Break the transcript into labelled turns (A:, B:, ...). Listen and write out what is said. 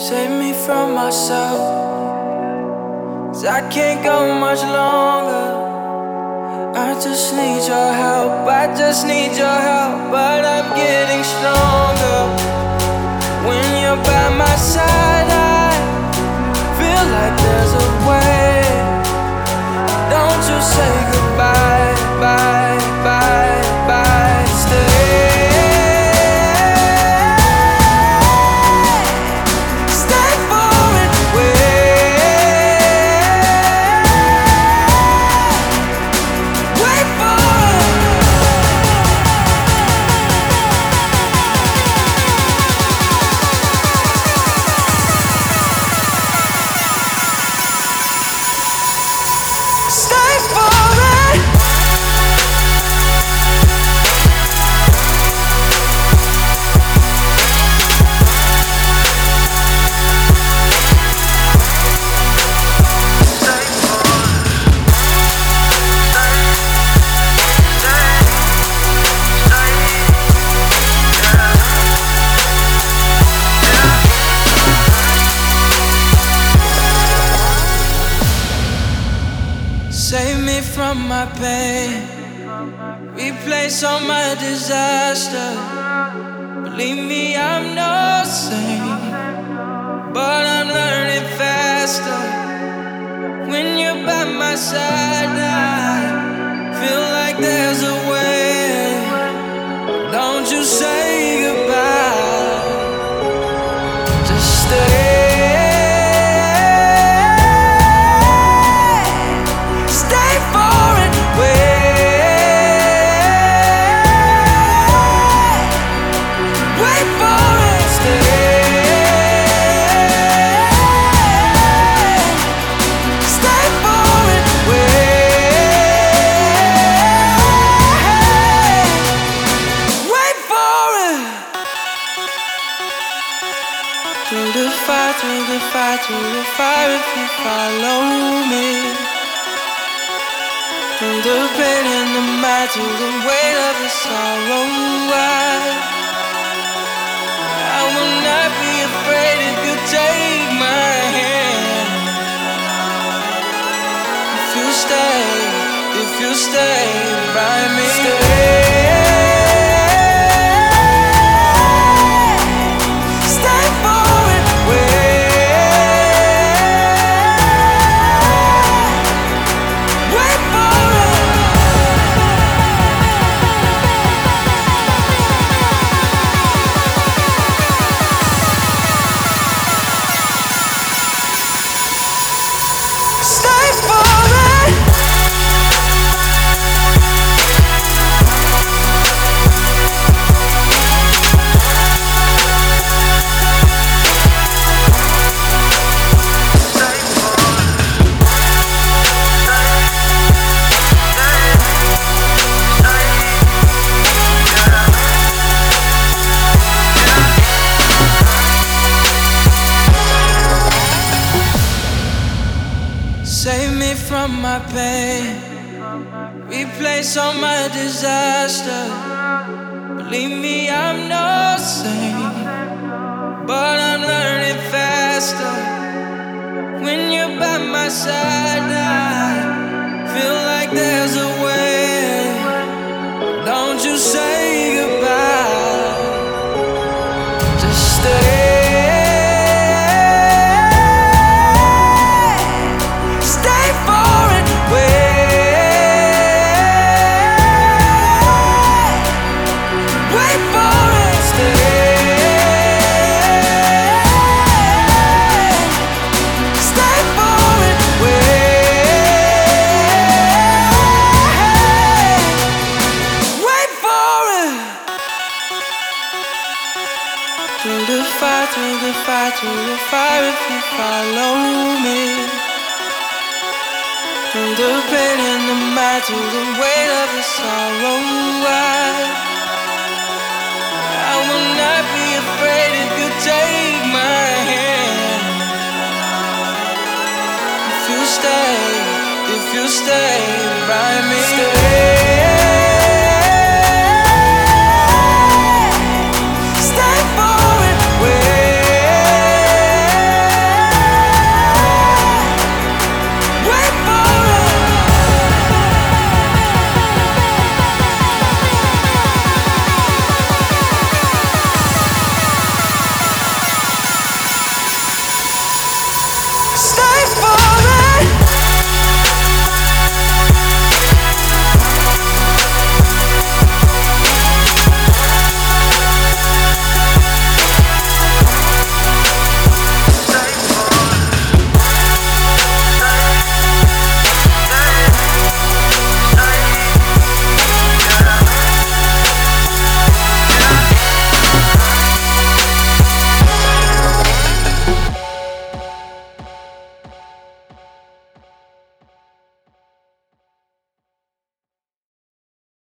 A: Save me from myself, 'cause I can't go much longer. I just need your help, I just need your help. But I'm getting stronger. When you're by my side, I feel like there's a way. Don't you say goodbye, bye, bye, bye. Stay. Save me from my pain, replace all my disaster. Believe me, I'm no saint, but I'm learning faster. When you're by my side, I feel like there's a way. Don't you say goodbye, just stay. Through the fire if you follow me. Through the pain and the mad, through the weight of the sorrow. I will not be afraid if you take my hand. If you stay by me. Save me from my pain, replace all my disaster. Believe me, I'm no saint, but I'm learning faster. When you're by my side, I feel like there's a way. Don't you say goodbye, just stay. Through the fire if you follow me. Through the pain and the mad, through the weight of the sorrow. I will not be afraid if you take my hand. If you stay